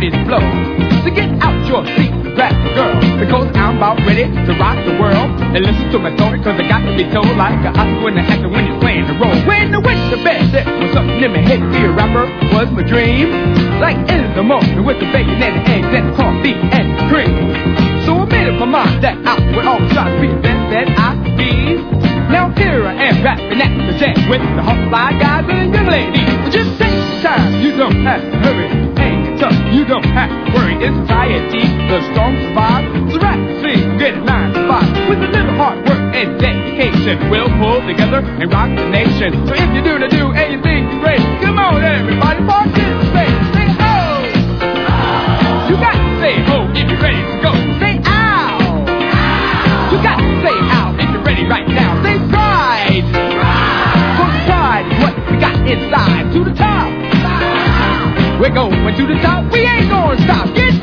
30s blow. So get out your seat, grab the girl, because I'm about ready to rock the world. And listen to my story, cause I got to be told like a Oscar when the actor when he's playing the role. When I went to bed, there was something in my head. To be a rapper was my dream. Like in the morning with the bacon and the eggs and the coffee and the cream. So I made up my mind that I would always try to be the best that I could be. Now here I am rapping at the jam with the hot fly guys and young ladies. But just take your time, you don't have to hurry. Hang tough, you don't have to worry. It's society, the strong survive. So rap the scene, get it 9 to 5. With a little hard work and dedication, we'll pull together and rock the nation. So if you do the do and you think you're great, come on everybody, participate. Say ho! You got to say ho if you're ready to go. Say ow! You got to say ow if you're ready right now. Say pride! Cause pride is what we got inside. To the top! We're going to the top, we ain't gonna stop. Get